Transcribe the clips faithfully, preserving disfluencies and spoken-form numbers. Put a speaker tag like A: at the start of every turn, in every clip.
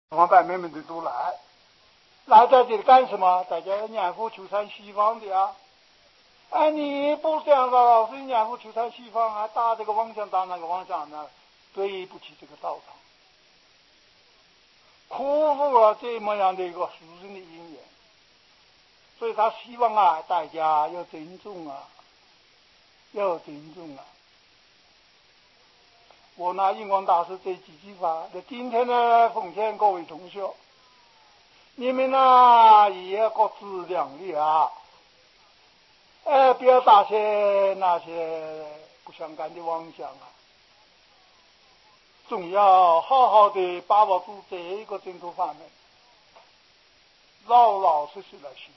A: 王百妹们的都来，来在这里干什么？大家要年富求财西方的啊！哎，你不这样的，老是年富求财西方，还打这个妄想打那个妄想呢，对不起这个道场，辜负了这么样的一个殊胜的因缘。所以他希望啊，大家要尊重啊，要尊重啊。我拿印光大师这几句话，那今天呢，奉劝各位同学，你们呢也要各自量力啊，哎，不要打些那些不相干的妄想啊，总要好好的把握住这一个净土法门，老老实实来修，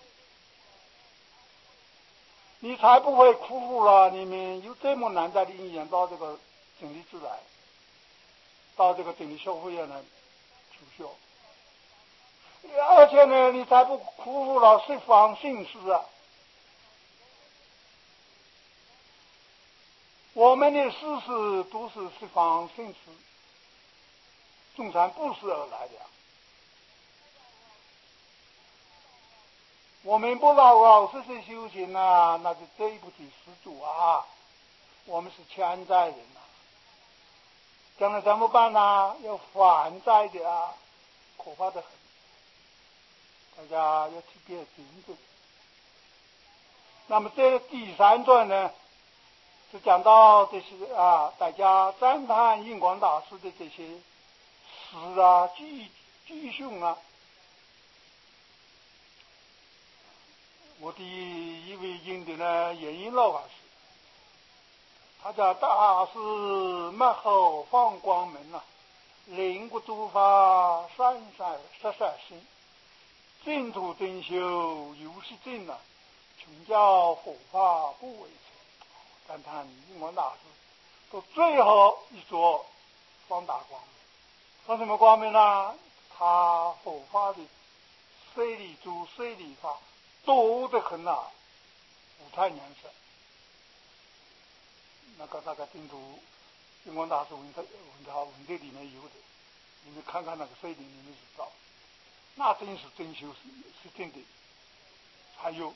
A: 你才不会辜负了你们有这么难得的因缘到这个真理之来，到这个真理修会院来求学，而且呢，你才不辜负了十方信师啊！我们的师师都是十方信师，众善布施而来的。我们不老老实实修行啊，那就对不起施主啊！我们是欠债人啊，将来怎么办呢、啊？要还债的啊，可怕的很。大家要特别尊重。那么这第三段呢，是讲到这些啊，大家赞叹印光大师的这些诗啊、句句训啊。我的一位印的呢，严印老法师，他叫大师幕后放光明啊，灵骨诸法三三十三心，净土真修尤是正啊，穷教佛法不为成。赞叹印光大师到最后一座放大光明，放什么光明呢？他佛法的水理诸水理法多得很啊，五太年生。那个那个净土印光大师文章文章文这里面有的，你们看看那个水理，你们知道，那真是真修是是真的。还有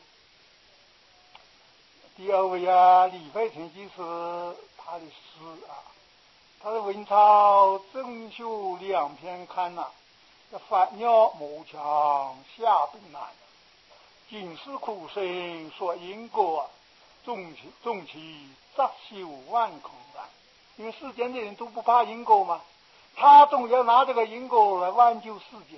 A: 第二位啊，李慧成居士，他的诗啊，他的文钞正修两篇刊呐、啊，叫反鸟魔强下病难，尽是苦生说因果啊，终其终其杂修万空难。因为世间的人都不怕因果嘛，他总要拿这个因果来挽救世间。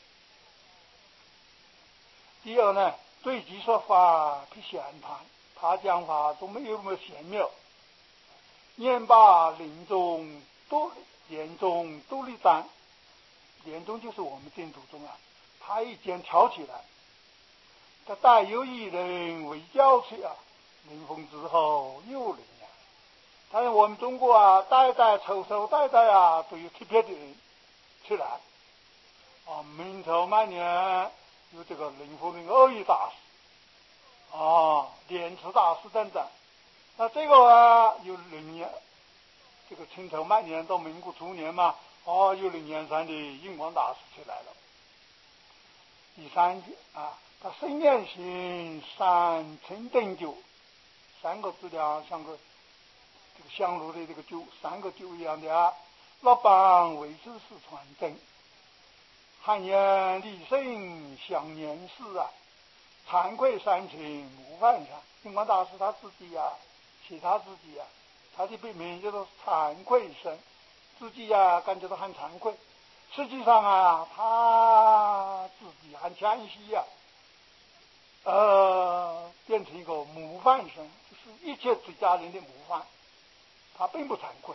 A: 第二呢，对其说法不闲谈，他讲法都没有什么玄妙，念罢临终都临终都立赞，临终就是我们净土中啊，他一讲挑起来，他带有一人为教去啊，临终之后又临啊。但是我们中国啊，代代抽抽代代啊，都有特别的人出来啊。明朝末年有这个灵峰的奥义大师啊，莲池大师等等。那这个啊，有零年，这个清朝末年到民国初年嘛，哦、啊，有零年山的印光大师出来了。第三啊，他生念行三成等九，三个字的像个这个香炉的这个酒，三个酒一样的啊。老板为之是传真，汉言李生享年事啊，惭愧三情无犯上。印光大师他自己啊，写他自己啊，他的笔名叫做惭愧生，自己啊感觉到很惭愧。实际上啊，他自己很谦虚呀、啊，呃，变成一个模范生，就是一切出家人的模范，他并不惭愧。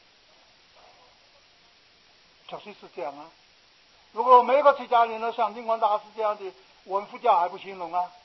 A: 确实是这样啊。如果每个出家人都像印光大师这样的，文夫家还不兴隆啊。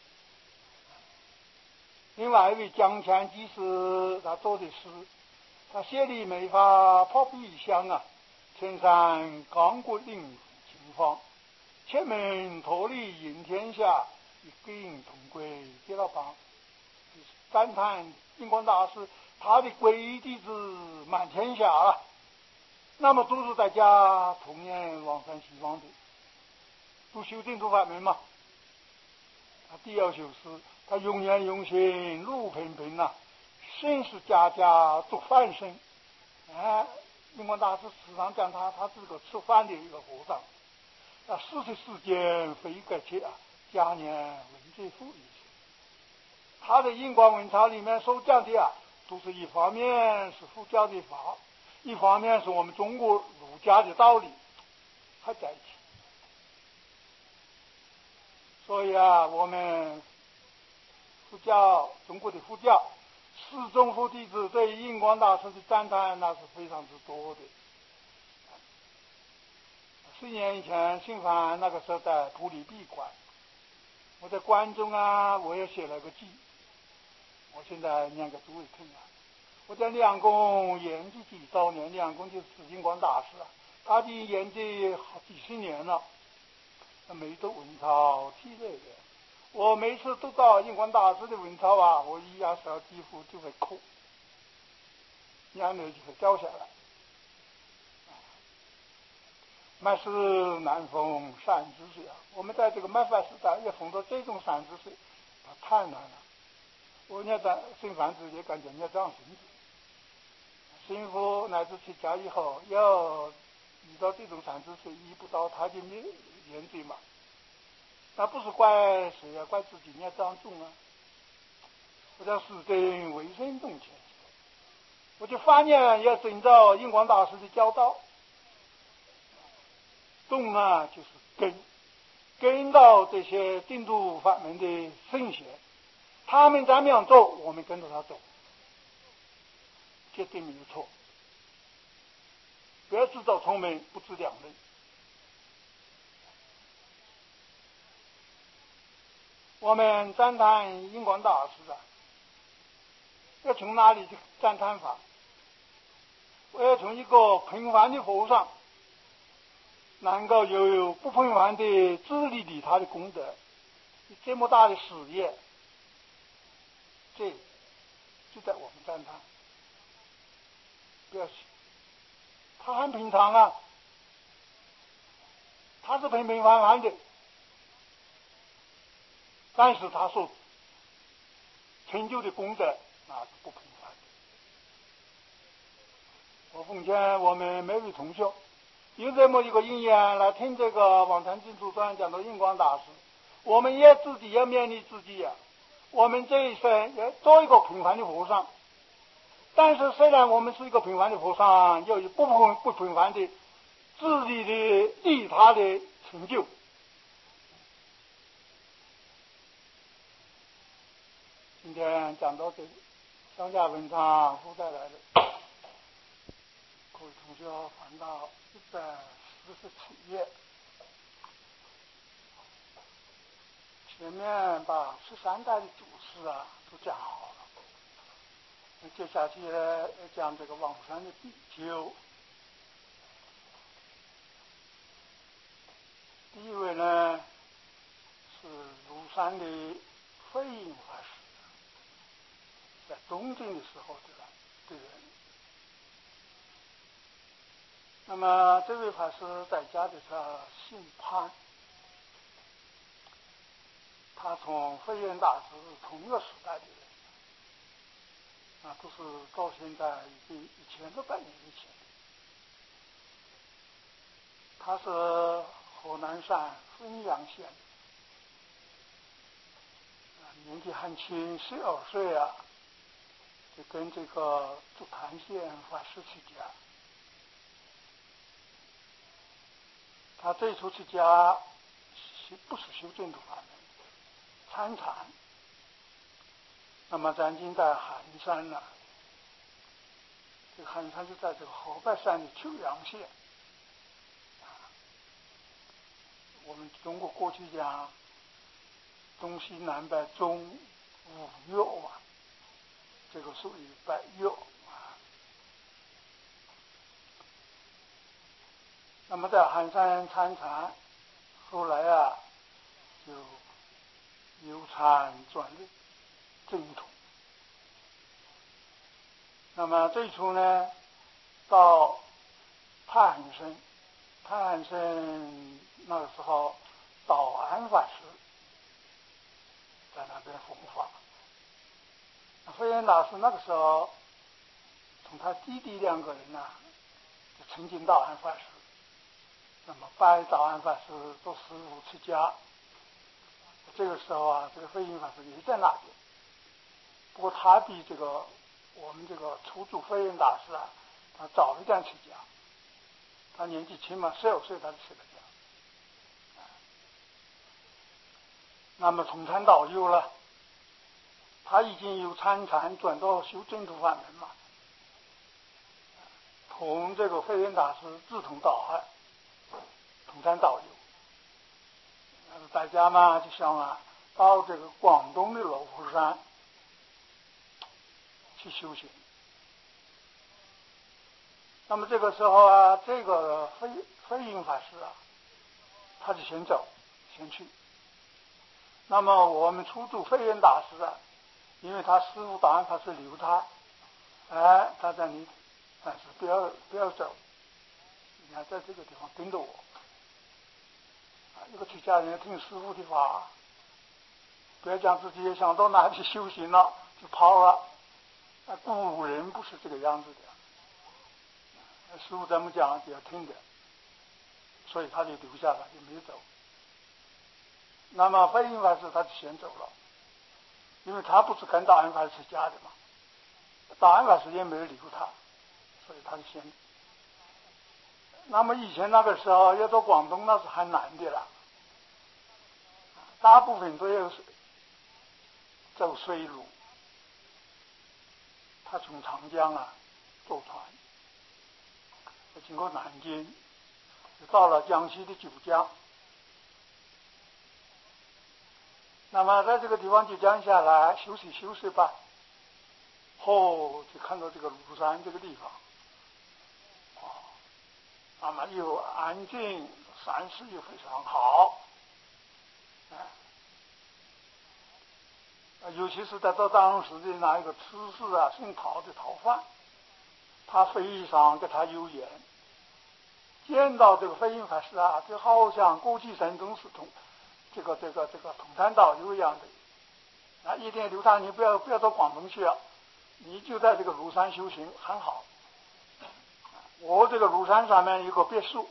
A: 另外一位江乾居士，他做的诗，他写的没法破壁香啊，千山冈国令秦方，千门脱离赢天下，一并同归给了邦。赞叹印光大师他的皈弟子满天下啊。 那么都是大家同样往生希望的，都修净土法门嘛。他第二首诗，他永远永行路平平呐、啊，身是家家做饭生。哎，印光大师时常讲他，他是个吃饭的一个和尚。啊，四十世间非个切啊，家年文最富一些。他的印光文钞里面所讲的啊，都是一方面是佛教的法，一方面是我们中国儒家的道理，还在一起。所以啊，我们佛教，中国的佛教四宗佛弟子对印光大师的赞叹那是非常之多的。十年以前，信凡那个时候在普里闭关，我在关中啊，我也写了个记。我现在念给诸位听啊。我在两宫研究几周年，两宫就是印光大师啊，他已经研究好几十年了，每读文钞涕泪的。我每次读到印光大师的文钞啊，我一压手几乎就会哭，眼泪就会掉下来。麦是难逢善知识啊！我们在这个麦法时代也逢到这种善知识，太难了。我念在信凡子也感觉念这样行子，幸福乃至出家以后，要遇到这种善知识，遇不到他就没原罪嘛。那不是怪谁啊？怪自己念这样重啊！我叫世尊为生动前，我就发愿要遵照印光大师的教导。动啊，就是跟跟到这些净土法门的圣贤，他们怎么样做，我们跟着他走，绝对没有错。不要自作聪明，不知两论。我们赞叹印光大师啊，要从哪里去赞叹法？我要从一个平凡的和尚，能够有不平凡的自利利他的功德，这么大的事业，这就在我们赞叹。不要去，他很平常啊，他是平平凡凡的，但是他所成就的功德那是不平凡的。我奉劝我们每位同学，有这么一个因缘来听这个网坛净土传讲的印光大师，我们也自己要勉励自己呀、啊。我们这一生要做一个平凡的和尚，但是虽然我们是一个平凡的和尚，又有不平不平凡的自己的利他的成就。今天讲到这里，上下文章附带来的，各位同学翻到一百四十七页，前面把十三代的祖师啊都讲好了。接下去呢，讲这个往生的比丘。第一位呢是庐山的慧印法师，在东晋的时候的的人。那么这位法师在家的时候姓潘，他从慧印大师是同一个时代的人。啊，都是到现在已经一千多百年以前。他是河南省汾阳县，啊，年纪很轻，十二岁啊，就跟这个竹潭县法师出家。他最初出家不是修净土法门，参禅。那么咱今在寒山呢、啊，这个寒山就在这个河北省的九阳县。我们中国过去讲东西南北中五岳啊，这个属于北岳啊。那么在寒山参禅，后来啊就游禅转入净土。那么最初呢，到太行生，太行生那个时候道安法师在那边弘法。慧远大师那个时候从他弟弟两个人呢、啊，就亲近道安法师，那么拜道安法师做师父出家。这个时候啊，这个慧远法师也在那边，不过他比这个我们这个初祖慧远大师啊，他早一点出家，他年纪轻嘛，十六岁他就出了家。那么从禅到有了，他已经由参禅转到修净土法门嘛，同这个慧远大师志同道合，同参道友。大家嘛就想啊，到这个广东的罗浮山去修行。那么这个时候啊，这个慧慧远法师啊，他就先走，先去。那么我们初祖慧远大师啊，因为他师父道安法师留他，哎，他在你，但是不要不要走，你要在这个地方跟着我。一个出家人要听师父的话，不要讲自己也想到哪里修行了就跑了。古人不是这个样子的，师父怎么讲就要听的，所以他就留下来，就没有走。那么慧远法师他就先走了，因为他不是跟道安法师出家的嘛，道安法师也没有留他，所以他就先。那么以前那个时候要到广东那是很难的了，大部分都要走水路。他从长江啊坐船，经过南京，就到了江西的九江。那么在这个地方就降下来休息休息吧。后就看到这个庐山这个地方，哦，那么又安静，山势又非常好，哎。尤其是在这当时的那一个吃事啊，姓陶的陶范，他非常跟他有缘，见到这个慧远法师啊，就好像过去神宗是同这个这个这个同参道友一样的，啊，一定留他，你不要不要到广东去了，你就在这个庐山修行很好。我这个庐山上面有个别墅，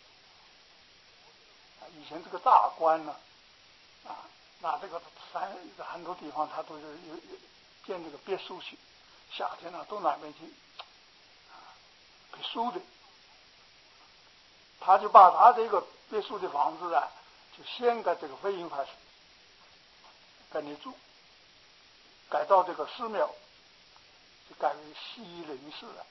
A: 以前这个大官呢，啊。那这个山很多地方他都是有有建这个别墅去，夏天呢到那边去别墅的，他就把他这个别墅的房子啊，就献给这个慧远法师，跟你住，改到这个寺庙，就改为西林寺了，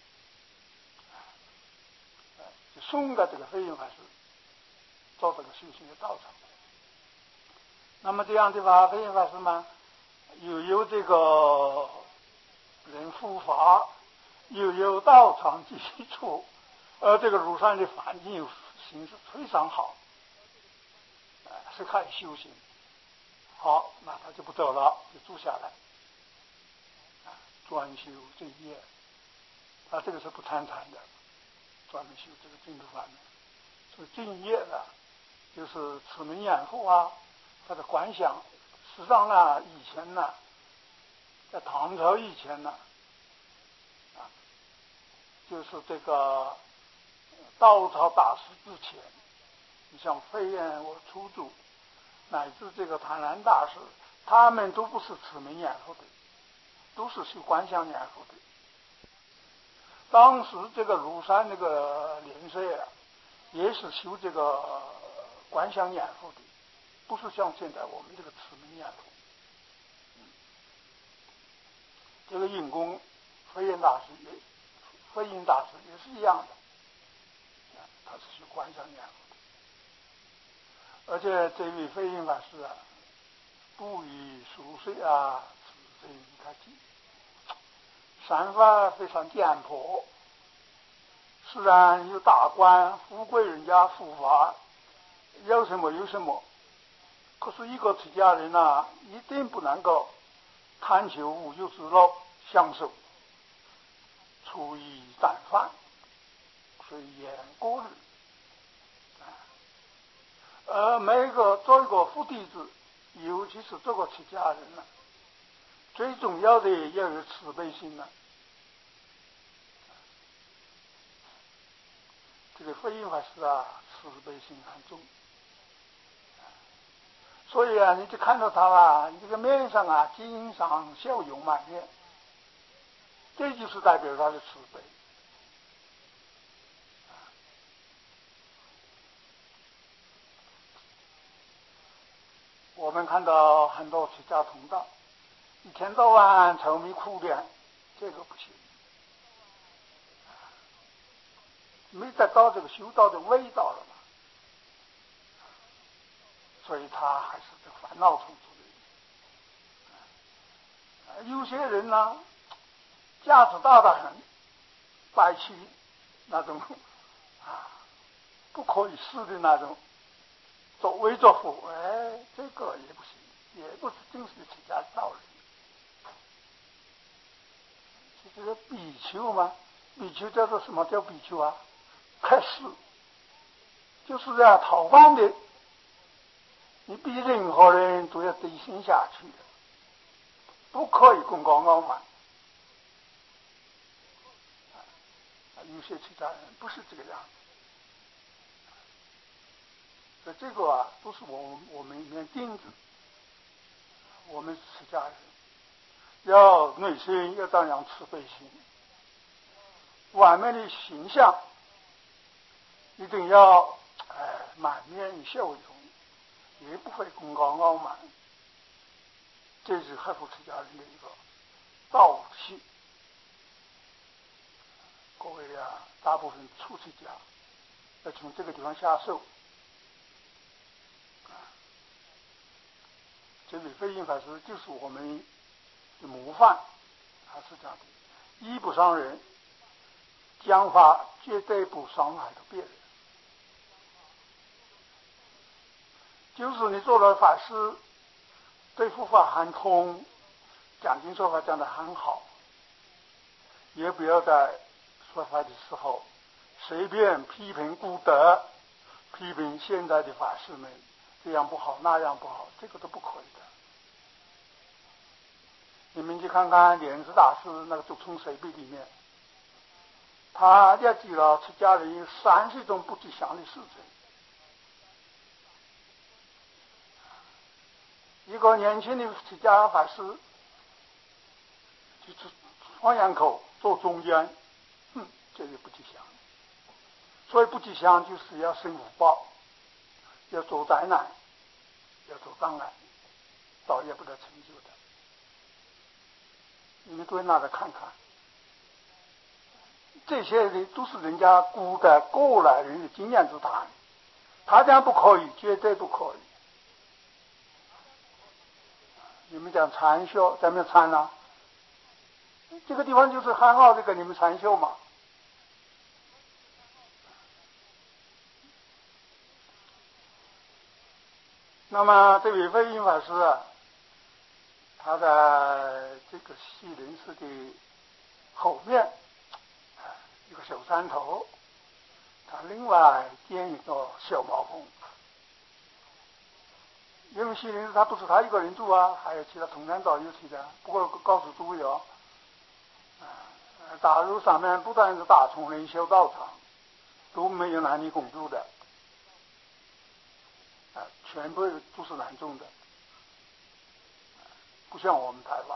A: 就送给这个慧远法师做这个修行的道场。那么这样的话，慧远法师嘛，又有这个人护法，又有道场基础，而这个庐山的环境又形势非常好，呃，是可以修行。好，那他就不走了，就住下来，啊，专修正业。他这个是不参禅的，专门修这个净土法门。所以正业呢，就是持名养护啊。他的观想，实际上呢，以前呢，在唐朝以前呢，啊，就是这个道朝大师之前，你像慧远、我初祖，乃至这个谭鸾大师，他们都不是持名养护的，都是修观想养护的。当时这个庐山那个莲社啊，也是修这个观想养护的。不是像现在我们这个持名养护，嗯，这个印功慧远大师也，慧远大师也是一样的，啊，他是去观想养护的。而且这位慧远法师啊，不以俗世啊，此人他记，山法非常简朴，虽然有大官富贵人家护法，有什么有什么。可是一个出家人啊，一定不能够贪求五欲之乐享受，粗衣淡饭， 随缘过日。而每一个做一个佛弟子，尤其是做个出家人了，最重要的要有慈悲心了。这个佛印法师啊，慈悲心很重。所以啊，你就看到他啊，你这个面上啊，经常笑容满面，这就是代表他的慈悲。我们看到很多出家同道，一天到晚愁眉苦脸，这个不行，没得到这个修道的味道了嘛，所以他还是这烦恼重重的。有些人呢，架子大得很，摆起那种啊不可以试的那种作威作福，哎，这个也不行，也不是正式的出家道理。这个比丘嘛，比丘叫做什么叫比丘啊？开示，就是要讨饭的，你比任何人都要低心下去的，不可以功高傲慢。有些出家人不是这个样子，所以这个啊，都是我我们里面钉子。我们出家人要内心要张扬慈悲心，外面的形象一定要哎满面笑容，也不会功高傲慢。这是合乎出家人的一个道气。各位啊，大部分出出家要从这个地方下手。这位慧印法师就是我们的模范，他是这样的：一不伤人，讲法绝对不伤害到别人。就是你做了法师，对佛法很通，讲经说法讲得很好，也不要在说法的时候随便批评古德，批评现在的法师们这样不好那样不好，这个都不可以的。你们去看看莲池大师那个《祖冲随笔》里面，他列举了出家人有三十种不吉祥的事情。一个年轻的出家法师就是双眼口做中间，哼，这个不吉祥。所以不吉祥就是要生福报，要走灾难，要走障碍，倒也不得成就的。你们归纳的看看，这些人都是人家古代过来人的经验之谈，他讲不可以，绝对不可以。你们讲禅修，咱们禅呢？这个地方就是很好的给你们禅修嘛。那么这位慧印法师啊，他在这个西林寺的后面一个小山头，他另外建一个小茅棚。因为西林寺他不是他一个人住啊，还有其他同参道友去的。不过告诉诸位哦，大陆上面不但是大丛林修道场，都没有男女共住的，啊，全部都是男众的，不像我们台湾。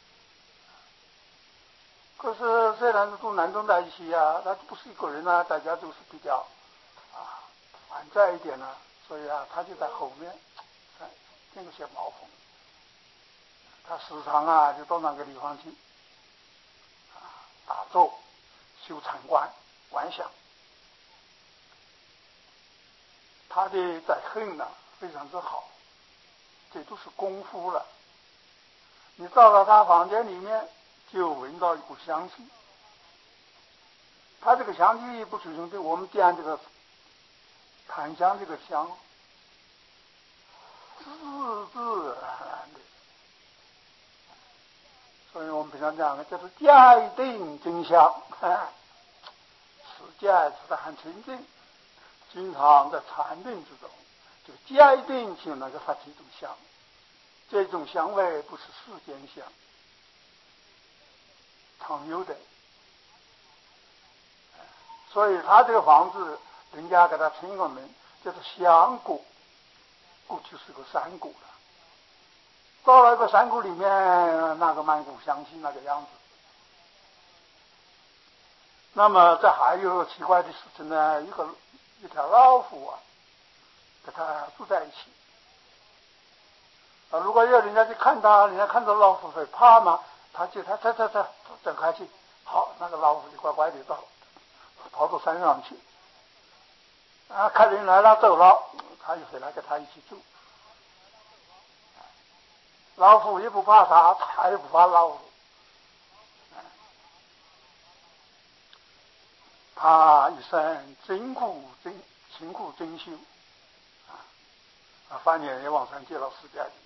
A: 可是虽然是都男众在一起啊，他不是一个人啊，大家都是比较啊反在一点啊，所以啊，他就在后面建个小茅棚，他时常啊就到那个地方去啊打坐、修禅观、观想。他的在恨呢非常之好，这都是功夫了。你到了他房间里面，就闻到一股香气。他这个香气不是用对我们点这个檀香这个香，自自然然的。所以我们平常讲的叫做戒定真香，此戒持得很清净，经常在禅定之中，就戒定就能够发起一种香，这种香味不是世间香，常有的。所以他这个房子，人家给他称个名叫做香谷，过去是个山谷了。到了一个山谷里面，那个满谷香气那个样子。那么这还有奇怪的事情呢，一个一条老虎啊，跟他住在一起。啊，如果要人家去看他，人家看到老虎会怕吗？他就他他他他整开去，好，那个老虎就乖乖的到跑到山上去。啊，看人来了走了，他就回来跟他一起住。老虎也不怕他，他也不怕老虎。他一生真苦真勤苦真修啊，半年也往上接了世界里。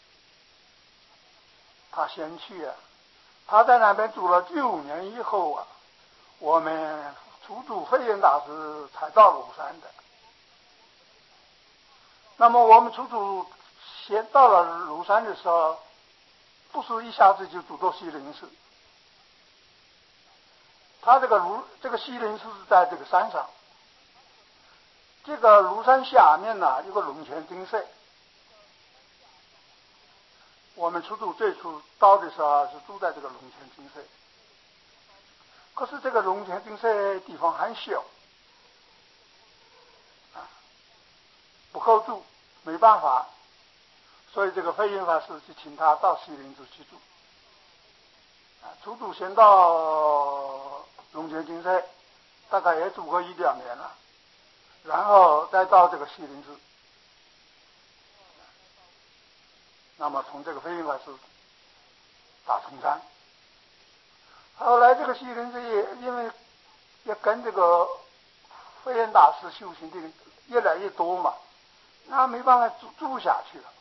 A: 他先去啊，他在那边住了九年以后啊，我们出租慧远大师才到庐山的。那么我们出租先到了庐山的时候，不是一下子就住到西林寺。他这个庐这个西林寺是在这个山上，这个庐山下面呢、啊、有个龙泉精舍。我们出租最初到的时候是住在这个龙泉精舍，可是这个龙泉精舍地方很小啊，不够住，没办法，所以这个慧远法师就请他到西林寺去住。啊，出租先到龙泉精舍，大概也住过一两年了，然后再到这个西林寺。那么从这个慧远法师打从山，后来这个西林寺也因为也跟这个慧远大师修行的人越来越多嘛，那没办法住住下去了，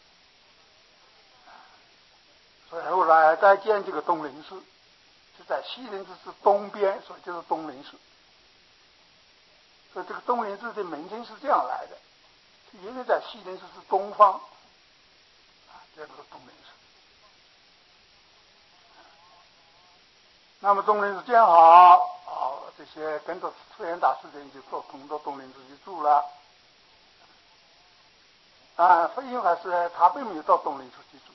A: 所以后来再建这个东林寺，是在西林寺是东边，所以就是东林寺。所以这个东林寺的名称是这样来的，因为在西林寺是东方。这个东林寺，那么东林寺建好，哦，这些跟着慧远大师的人就做同到东林寺去住了。啊，慧远法师他并没有到东林寺去住，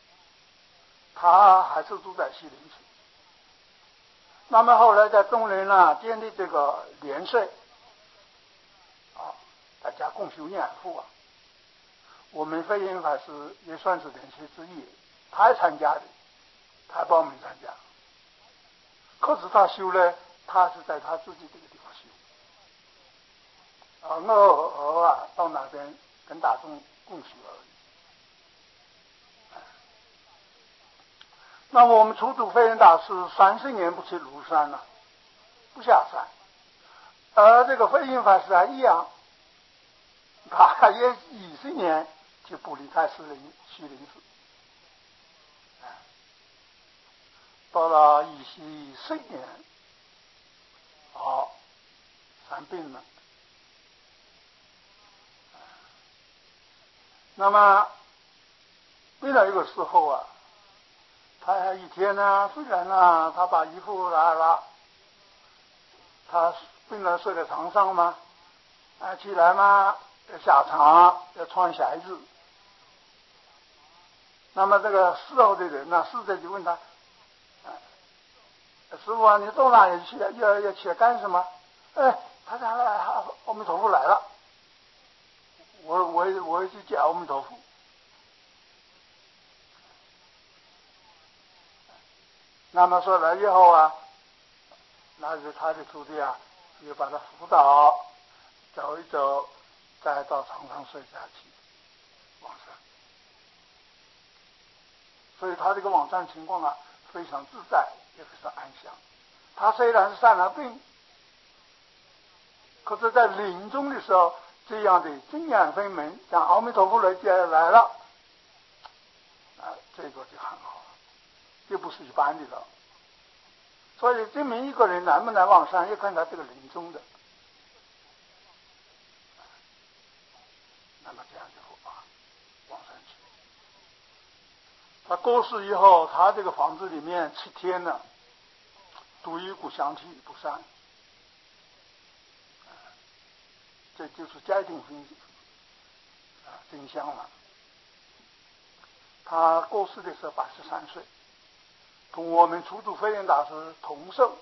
A: 他还是住在西林寺。那么后来在东林呢建立这个莲社，啊，大家共修念佛啊。我们慧远法师也算是莲社之一，他也参加的，他报名参加。可是他修呢，他是在他自己这个地方修，啊，偶尔啊到那边跟大众共修而已。那么我们出租慧远大师三十年不去庐山了，不下山，而这个慧远法师还一样，他也二十年就不离开西林西林寺，到了二十四年，好，生病了。那么病了一个时候啊，他一天呢，虽然呢，他把衣服拿了，他病了睡在床上嘛，啊，起来嘛，要下床要穿鞋子。那么这个伺候的人呢，侍者就问他，啊，师傅啊，你到哪里去？要要去干什么？哎，他说阿弥陀佛来了，我我我去见阿弥陀佛。那么说来以后啊，那是他的徒弟啊，又把他辅导，走一走，再到床上睡下去，往生。所以他这个往生情况啊，非常自在，也非常安详。他虽然是生了病，可是在临终的时候，这样的经验分明，像阿弥陀佛来接来了，啊，这个就很好了，这不是一般的了。 所以证明一个人能不能往上，要看他这个临终的。那么这样就啊，往上去。他过世以后，他这个房子里面七天呢，都有一股香气不散。这就是家庭分啊真相了。他过世的时候八十三岁，同我们初祖慧远大师同寿。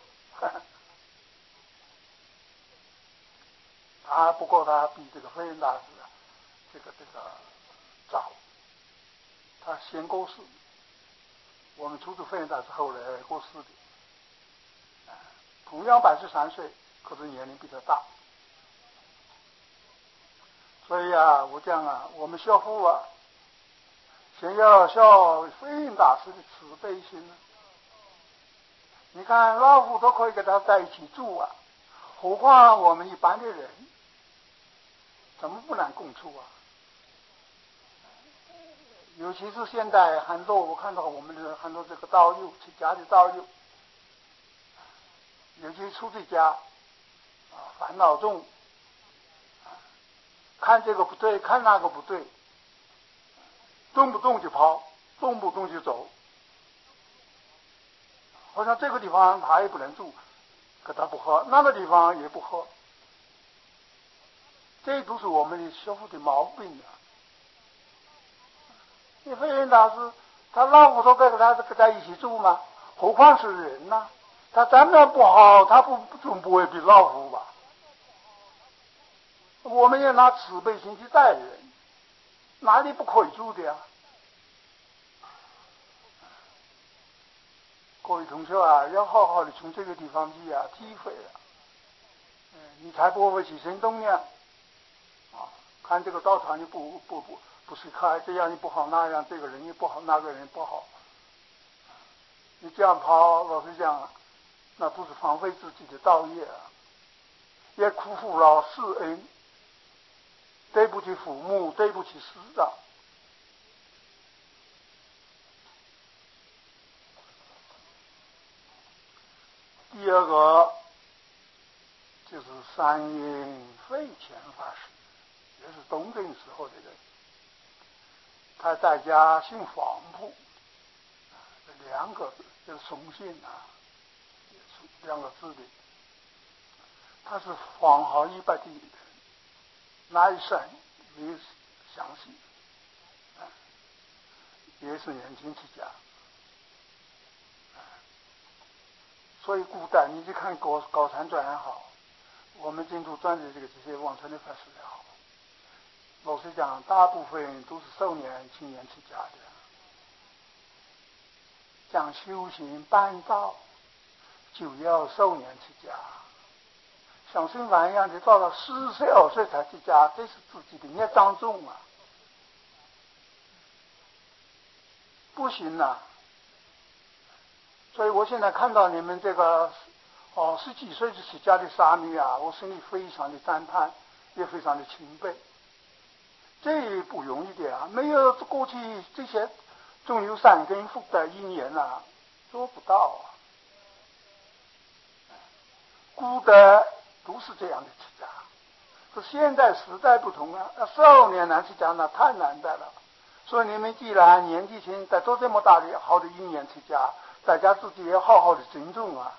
A: 他不过他比这个慧远大师这个这个早，他先过世，我们初祖慧远大师后来过世的。同样八十三岁，可是年龄比他大。所以啊，我讲啊，我们孝父啊，先要孝慧远大师的慈悲心啊。你看老虎都可以跟他在一起住啊，何况我们一般的人，怎么不能共处啊？尤其是现在很多，我看到我们的很多这个道友，出家的道友，尤其出在家啊，烦恼重，看这个不对，看那个不对，动不动就跑，动不动就走，好像这个地方他也不能住，可他不喝，那个地方也不喝，这都是我们的修复的毛病啊。你慧远大师，他老虎都跟他跟在一起住吗？何况是人呢、啊？他长得不好，他不总不会比老虎吧？我们要拿慈悲心去待人，哪里不可以住的呀？各位同学啊，要好好的从这个地方去啊体会啊，嗯，你才不会起心动念啊。看这个道场你不不不不是看这样你不好，那样这个人也不好，那个人不好，你这样跑，老实讲，那都是荒废自己的道业啊，也辜负了世恩，对不起父母，对不起师长。第二个就是三阴慧乾法师，也是东晋时候的人，他在家姓黄埔，两个就是松姓啊，两个字的。他是黄毫一百的人，那一生也详细，也是年轻出家。所以古代你去看高高禅传也好，我们净土传的这个这些往生的法师也好，老实讲，大部分都是少年青年出家的，讲修行办道就要少年出家，像孙凡一样的到了四十二岁才出家，这是自己的孽障重啊，不行啊。所以我现在看到你们这个哦十几岁就出家的沙弥啊，我心里非常的赞叹，也非常的钦佩。这不容易的啊，没有过去这些种有善根福德因缘啊，做不到啊。古代都是这样的出家，可现在时代不同啊，少年难出家那太难得了。所以你们既然年纪轻，在做这么大的好的因缘出家，大家自己要好好的尊重啊，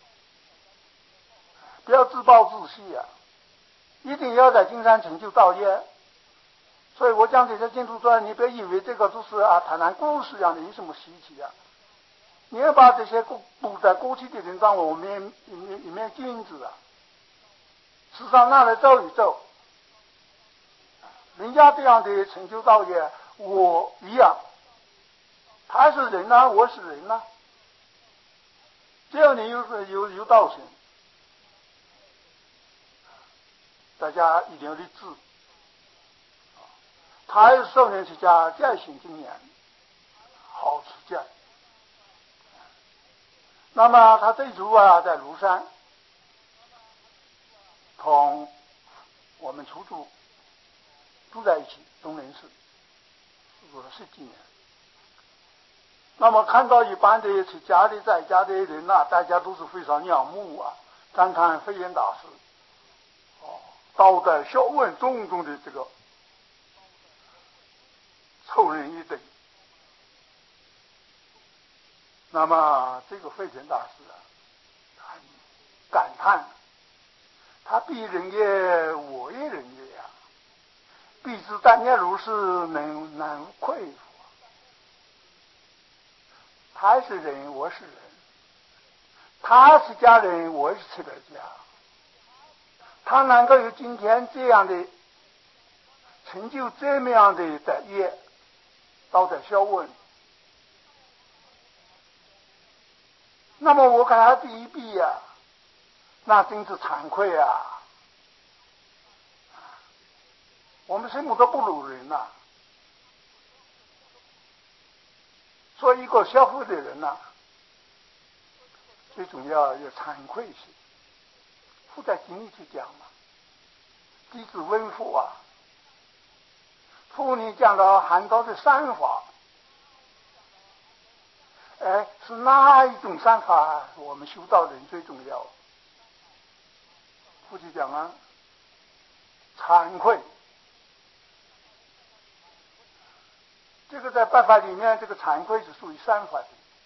A: 不要自暴自弃啊，一定要在金山成就道业。所以我讲这些净土传，你不要以为这个都是啊谈谈故事一样的，有什么稀奇啊？你要把这些古在过去的人当我们一面一面镜子啊，时常拿来照一照，人家这样的成就道业，我一样，他是人啊，我是人啊，只要你有有有道心，大家一定要立志。他是少年出家，戒行经验好持戒。那么他这一族啊，在庐山，同我们出住住在一起，东林寺住了十几年。 那么看到一般的出家的在家的人呐、啊，大家都是非常仰慕啊，赞叹慧远大师，哦，道德孝问种种的这个凑人一等。那么这个慧远大师啊，很感叹，他必人也，我也人也呀、啊，必知但愿如是，能难愧服。他是人，我是人；他是家人，我是出了家。他能够有今天这样的成就，这么样的德业，道德孝问，那么我跟他比一比呀、啊，那真是惭愧啊！我们什么都不如人呐、啊。做一个孝父的人呐、啊，最重要有惭愧心。父在经里去讲嘛，弟子问父啊，父你讲到含道的善法，哎，是哪一种善法？我们修道人最重要。父就讲啊，惭愧。这个在办法里面，这个惭愧是属于善法的。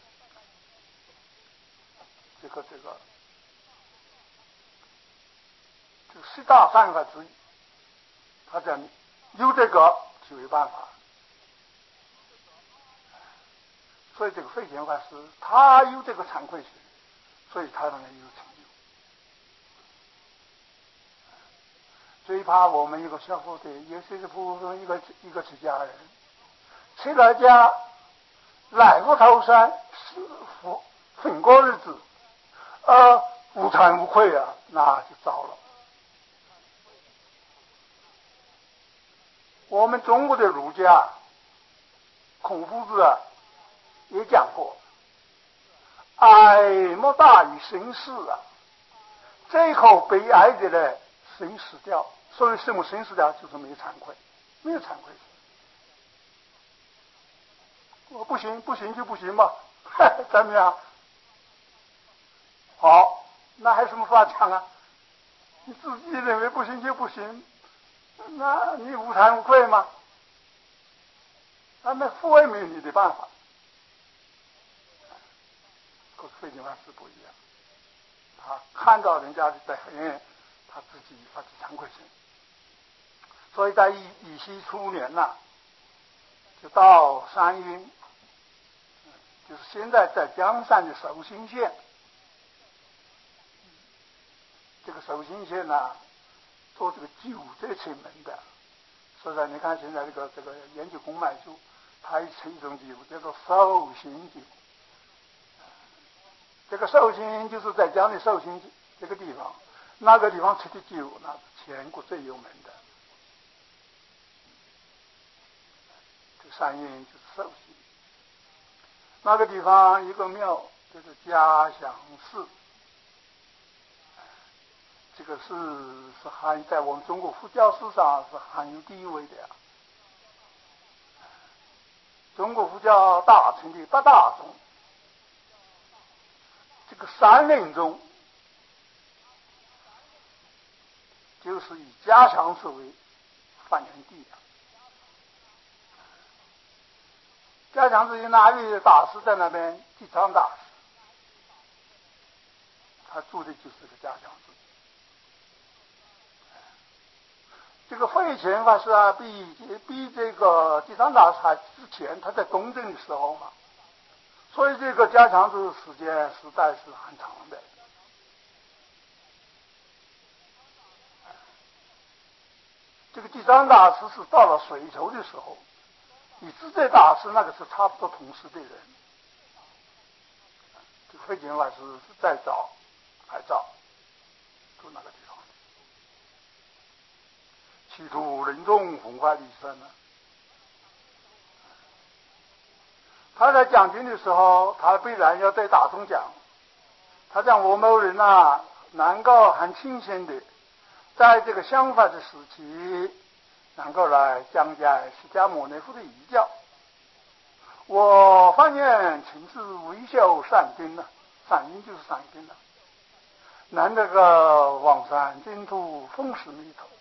A: 这个这个，这十大善法之一，他讲有这个就有办法。所以这个慧显法师，他有这个惭愧心，所以他能有成就。最怕我们一个小伙子，有些是普通一个一个出家人，出了家，来无头山，是混过日子，呃，无惭无愧啊，那就糟了。我们中国的儒家，孔夫子啊也讲过，哀莫大于生死啊，最后悲哀的呢，生死掉。所以什么生死掉？就是没有惭愧，没有惭愧。我不行，不行就不行吧，怎么样？好，那还有什么法讲啊？你自己认为不行就不行，那你无惭无愧吗？那那父也没有你的办法。可是慧显法师不一样，他看到人家的德行，他自己发起惭愧心。所以在乙乙戌初年呐、啊，就到山阴，就是现在在江山的寿兴县。这个寿兴县呢、啊，做这个酒这层门的，所以说你看现在这个这个研究公卖酒，它有一种酒叫做寿兴酒。这个寿兴就是在江的寿兴这个地方，那个地方出的酒，那是全国最有名的。这山阴就是寿兴，那个地方一个庙叫做嘉祥寺，这个是是含在我们中国佛教史上是很有地位的呀。中国佛教大乘的八大宗，这个三人中，就是以嘉祥寺为发源地。嘉祥寺有哪位大师在那边？地藏大师，他住的就是这个嘉祥寺。这个慧显法师啊，比比这个地藏大师还之前，他在东晋的时候嘛，所以这个嘉祥寺时间时代是很长的。这个地藏大师是到了隋朝的时候，与智者大师那个是差不多同时的人。这个慧显法师是再早还早，住那个地方。企图人众弘法利生呢。他在讲经的时候，他必然要对大众讲。他讲我某人啊，能够很清醒的，在这个相反的时期，能够来讲解释迦牟尼佛的遗教。 我发现秦是微笑善根了，善因就是善根了。南这个王山净土风师弥头，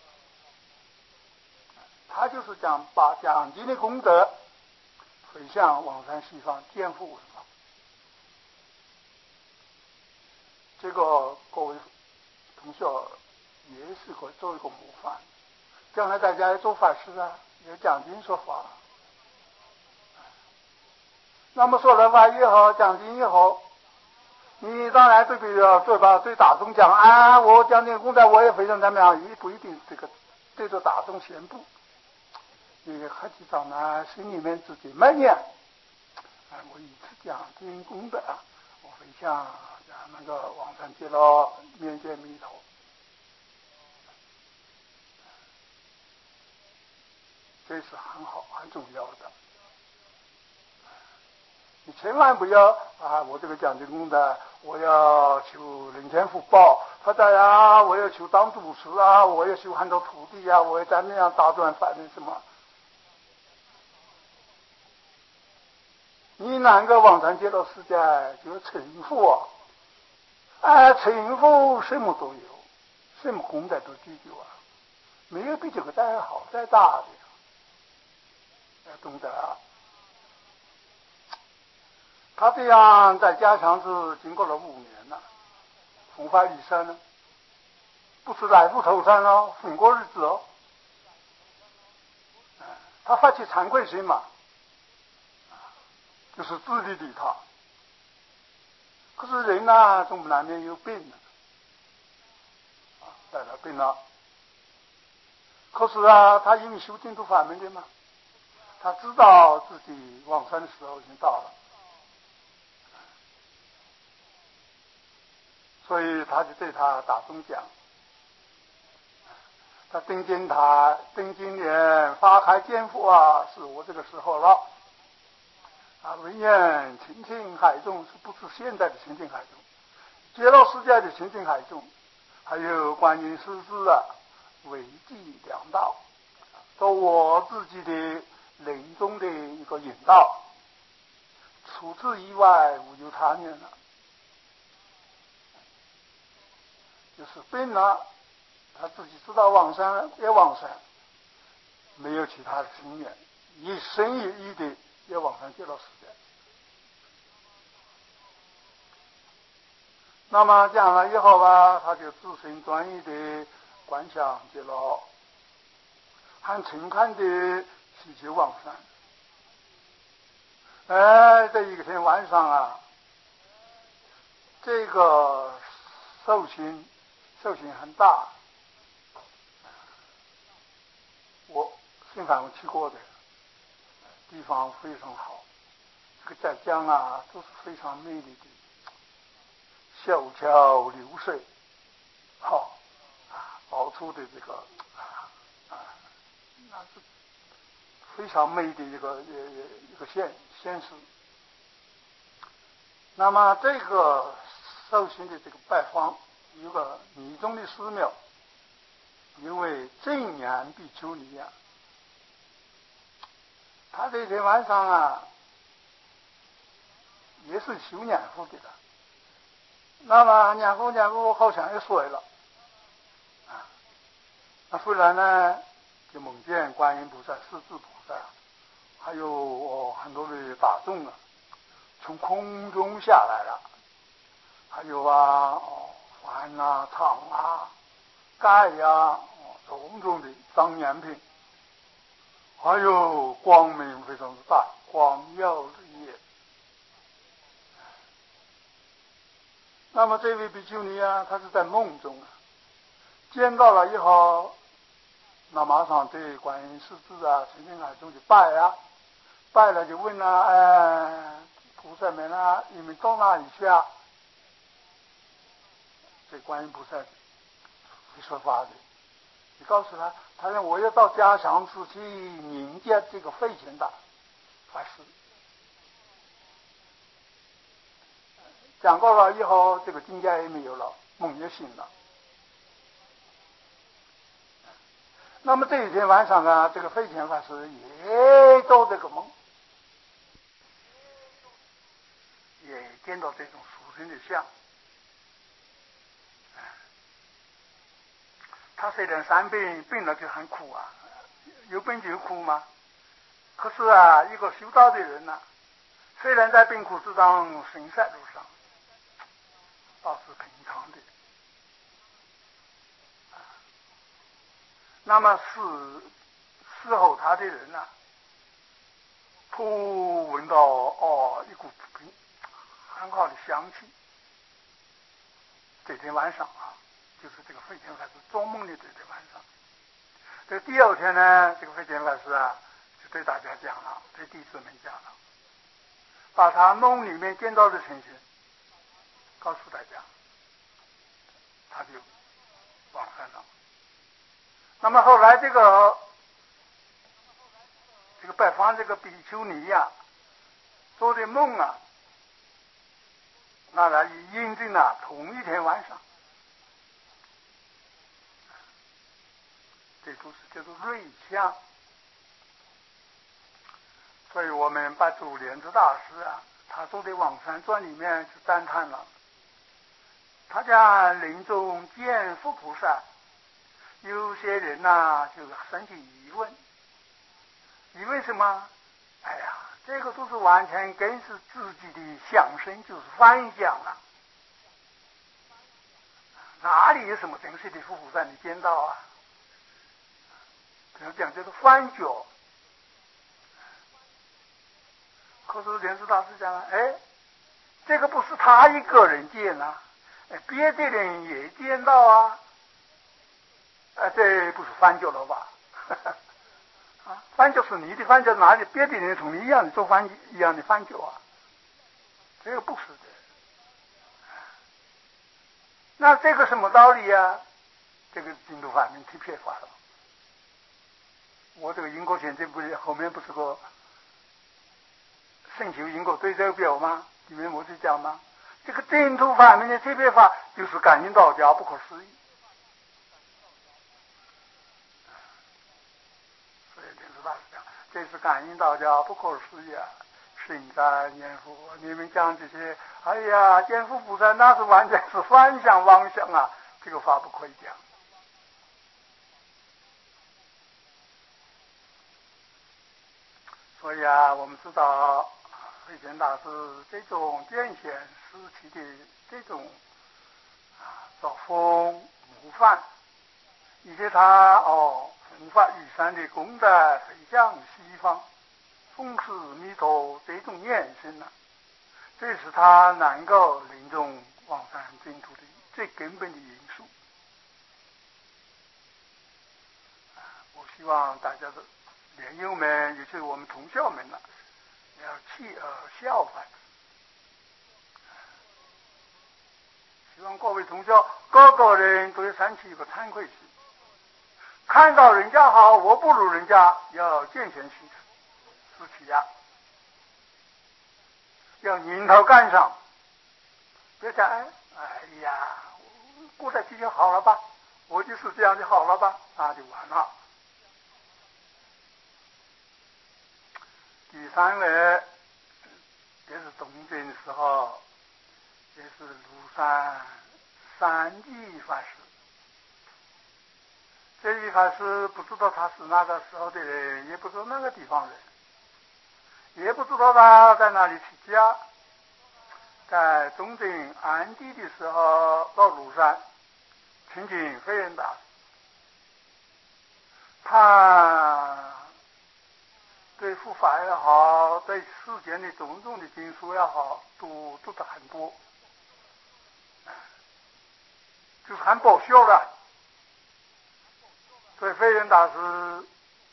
A: 他就是讲把讲经的功德回向往山西方，肩负文化。这个各位同学也是可以做一个模范，将来大家也做法师啊，也讲经说法。那么说了法也好，讲经也好，你当然对别人对吧？对大众讲啊，我讲经功德我也非常怎么样，也不一定这个对着大众宣布。你实际上呢，心里面自己默念，哎，我以此讲经功德，我回向那个往生极乐面见弥陀。这是很好很重要的。你千万不要啊！我这个讲经功德，我要求人天福报，或者呀，我要求当主持啊，我要求很多徒弟啊，我要怎么样打转反正什么？你哪个往生极乐世界就是成佛啊！哎，成佛什么都有，什么功德都具有啊，没有比这个再好再大的，要懂得啊。他这样在加强寺经过了五年了，弘法利生呢，不是来复投生哦，混过日子哦。他发起惭愧心嘛，就是自利利他。可是人呢，总难免有病的，啊，带了病了。可是啊，他因为修净土法门的嘛，他知道自己往生的时候已经到了。所以他就对他大众讲，他登金塔登金莲发开见佛啊，是我这个时候了啊！唯愿清净海中，是不是现在的清净海中，极乐世界的清净海中，还有观音师子啊，为地良道，做我自己的临终的一个引导，除此以外无有他念了。就是病了，他自己知道往生也往生，没有其他的心愿，一心一意的也往生极乐世界。那么讲了以后吧，他就自行专一的观想极乐，很诚恳的祈求往生。哎，这一天晚上啊，这个寿星寿星很大，我新法我去过的地方非常好，这个浙江啊都是非常美丽的，小桥流水，好啊，包出的这个啊啊，那是非常美的一个一个现现实。那么这个寿星的这个拜访有个密宗的寺庙，因为正言比丘尼啊，他这天晚上啊也是修念佛的了。那么念佛念佛好像也睡了啊，那后来呢就梦见观音菩萨、狮子菩萨，还有、哦、很多的大众啊从空中下来了，还有啊哦饭啊汤啊盖呀、啊哦、种种的庄严品，还有光明非常之大，光耀日夜。那么这位比丘尼啊，他是在梦中啊见到了以后，那马上对观音师子啊、清净海中就拜啊，拜了就问啊，哎，菩萨们啊，你们到哪里去啊？这观音菩萨会说法的，你告诉他，他说我要到家乡寺去迎接这个费钱的法师。讲过了以后，这个境界也没有了，梦也醒了。那么这一天晚上啊，这个费钱法师也做这个梦， 见到这种书生的像。他虽然生病，病了就很苦啊，有病就苦嘛。可是啊，一个修道的人呐、啊，虽然在病苦之中，行善路上，倒是平常的。那么事事后他的人呐、啊，突闻到哦一股很好的香气。这天晚上啊，就是这个慧天法师做梦的这天晚上。这个第二天呢，这个慧天法师啊，就对大家讲了，对弟子们讲了，把他梦里面见到的情形告诉大家，他就往生了。那么后来这个这个拜访这个比丘尼呀、啊，做的梦啊，那来印证了同一天晚上。这都是叫做瑞相。所以我们把主莲子大师啊，他做的《往生传》里面是赞叹了。他讲临终见佛菩萨，有些人呐、啊、就生起疑问，疑问什么？哎呀，这个都是完全跟是自己的想身，就是幻想啊，哪里有什么真实的佛菩萨你见到啊？这样讲就是幻觉。可是莲池大师讲了，哎，这个不是他一个人见啊，哎，别的人也见到啊，哎，这不是幻觉了吧？啊，幻觉是你的幻觉，哪里别的人同你一样的做幻一样的幻觉啊？这个不是的。那这个什么道理啊？这个净土法门特别法了。我这个因果选这不是后面不是个圣修因果对照表吗？里面不是讲吗？这个净土法门的特别法就是感应道家不可思议。所以莲池大师讲，这是感应道家不可思议啊！心在念佛，你们讲这些，哎呀，见佛菩萨那是完全是幻想妄想啊！这个话不可以讲。所以啊，我们知道慧显大师这种见显时期的这种啊作风模范，以及他哦弘法于山的功德飞向西方，奉持弥陀这种眼神呢、啊，这是他能够临终往生净土的最根本的因素。我希望大家的莲友们，也就是我们同校们呢、啊，要弃而效法。希望各位同学个个人都要升起一个惭愧心，看到人家好，我不如人家，要见贤思思齐呀，要迎头赶上，别讲哎哎呀，过得去就好了吧，我就是这样就好了吧，那就完了。第三位也是东晋的时候，也是庐山三寂法师。这位法师不知道他是那个时候的人，也不知道那个地方人，也不知道他在哪里出家。在东晋安帝的时候到庐山亲近慧远大师，他对佛法也好，对世间的种种的经书也好，都读得很多，就是很爆笑的。所以慧远大师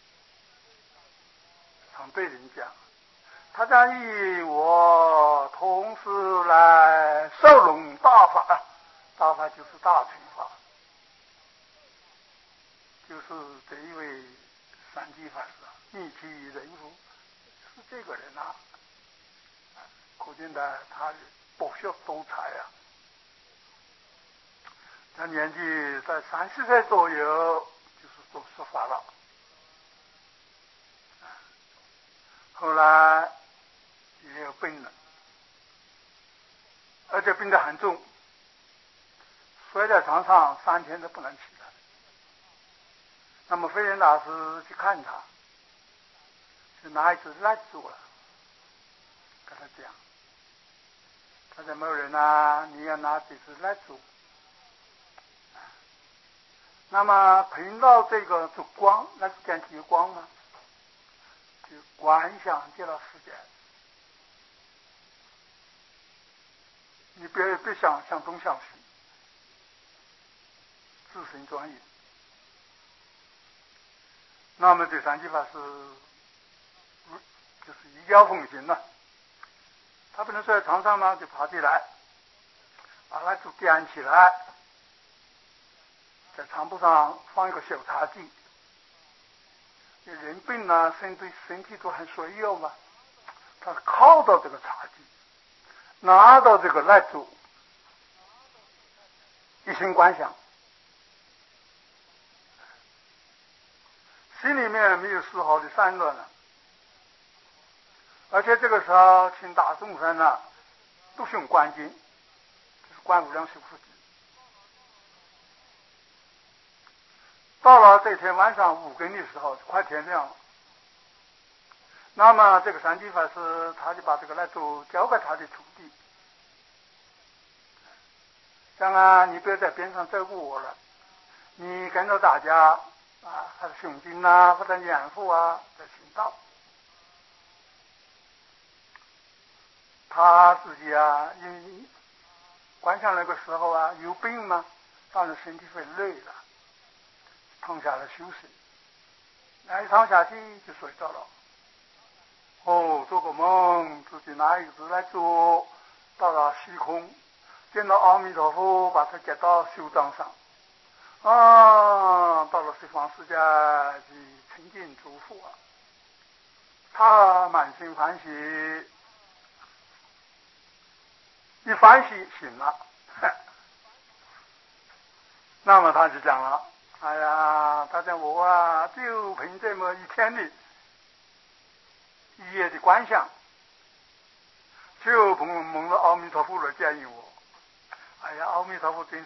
A: 常对人讲，他讲以我同时来受隆大法，大法就是大乘法，就是这一位三寂法师啊，密其人如是这个人啊，可见的他博学多才啊。他年纪在三十岁左右就是做说法了，后来也有病了， 而且病得很重，睡在床上三天都不能起来。那么慧远大师去看他，就拿一支蜡烛了，跟他讲，他说某人啊，你要拿这支蜡烛，那么碰到这个烛光，那是讲极光嘛，就观想这个世界。你别别想向东向西，自身专业。那么这三句法是就是一觉奉行了。他不能睡在床上吗？就爬起来，把蜡烛点起来，在床铺上放一个小茶几。人病呢，身体身体都很衰弱嘛，他靠到这个茶几，拿到这个蜡烛，一心观想，心里面没有丝毫的散乱了。而且这个时候，请大众生呢，都诵观经，就是观无量寿佛经。到了这天晚上五更的时候，快天亮了。那么这个三地法师，他就把这个蜡烛交给他的徒弟，讲啊，你不要在边上照顾我了，你跟着大家啊，他的诵经啊，或者念佛啊，在行道。他自己啊，因为观想那个时候啊，有病嘛，当然身体会累了，躺下来休息。那一躺下去就睡着了。哦，做个梦，自己拿一个纸来做，到了虚空，见到阿弥陀佛，把他接到手掌上，啊，到了十方世界去亲近诸佛啊，他满心欢喜。一欢喜醒了，那么他就讲了，哎呀，他讲我啊，就凭这么一天的一夜的观想，就蒙蒙了阿弥陀佛来接引我。哎呀，阿弥陀佛真